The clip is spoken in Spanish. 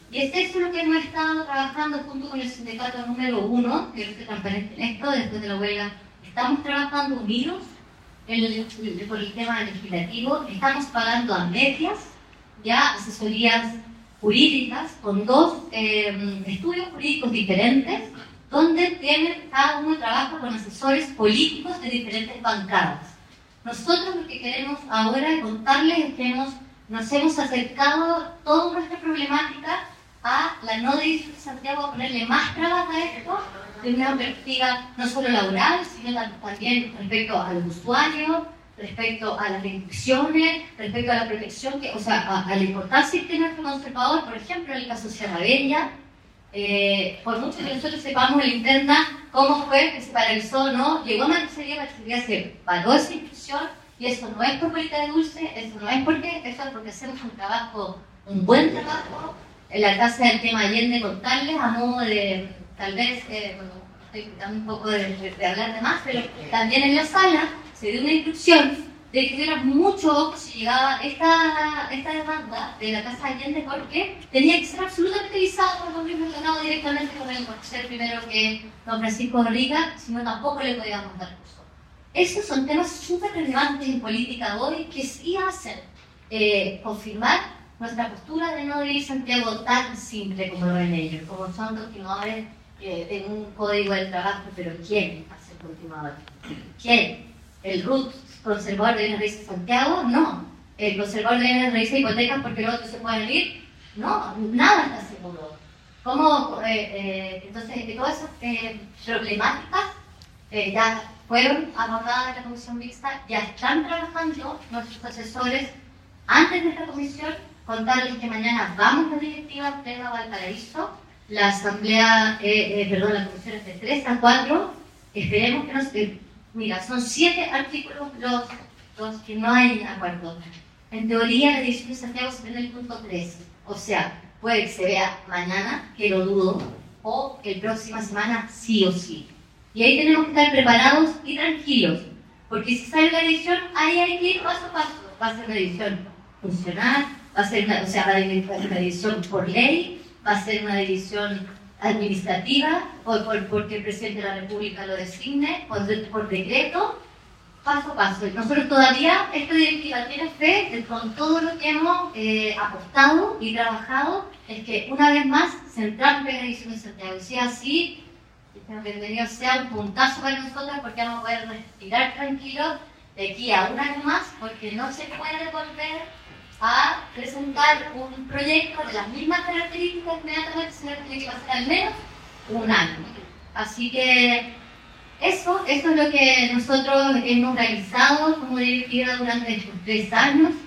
Y es eso lo que hemos estado trabajando junto con el sindicato número 1, que es transparente en esto, después de la huelga. Estamos trabajando unidos por el tema legislativo, estamos pagando a medias, ya asesorías jurídicas, con 2 estudios jurídicos diferentes, donde cada uno trabaja con asesores políticos de diferentes bancadas. Nosotros lo que queremos ahora contarles es que nos hemos acercado toda nuestra problemática a la no división de Santiago, a ponerle más trabas a esto, de una perspectiva no solo laboral, sino también respecto a los usuarios, respecto a las restricciones, respecto a la protección, a la importancia que tiene nuestro conservador, por ejemplo, en el caso de Sierra Bella. Por mucho que nosotros sepamos en la interna cómo fue que se paralizó, ¿no? Llegó a Marquesería, se paró esa institución, y eso no es por política de dulce, eso no es eso es porque hacemos un buen trabajo. En la casa del tema Allende, contarles a modo de, tal vez, estoy quitando un poco de hablar de más, pero también en la sala se dio una instrucción de que tuviera mucho ojo si llegaba esta demanda de la casa Allende, porque tenía que ser absolutamente visada por los mismos, no directamente con el ser primero que don Francisco Riga, sino tampoco le podíamos dar curso. Esos son temas súper relevantes en política hoy que sí hacen confirmar nuestra postura de no vivir Santiago tan simple como lo ven ellos, como son continuadores en un código del trabajo, pero ¿quién hace el continuador? ¿Quién? ¿El RUT conservador de bienes raíces Santiago? No. ¿El conservador de bienes raíces hipotecas porque los otros se pueden ir? No, nada está seguro. ¿Cómo? Entonces, todas esas problemáticas ya fueron abordadas en la comisión mixta, ya están trabajando nuestros asesores antes de esta comisión. Contarles que mañana vamos a la directiva plena Valparaíso, la asamblea, la comisión es de 3 a 4, esperemos que mira, son 7 artículos los que no hay acuerdo. En teoría la división de Santiago se ve en el punto 3, o sea, puede que se vea mañana, que lo dudo, o que la próxima semana sí o sí. Y ahí tenemos que estar preparados y tranquilos, porque si sale la división, ahí hay que ir paso a paso. Va a ser una división funcional, va a ser una división por ley, va a ser una división administrativa, porque el presidente de la República lo designe, por decreto, paso a paso. Nosotros todavía, esta directiva tiene fe con todo lo que hemos apostado y trabajado, es que una vez más centramos en la división de Santiago. Y si es así, bienvenido sea un puntazo para nosotros, porque vamos a poder respirar tranquilos de aquí a un año más, porque no se puede volver a presentar un proyecto de las mismas características inmediatamente, sino que tiene que pasar al menos un año. Así que eso es lo que nosotros hemos realizado como directiva durante estos 3 años.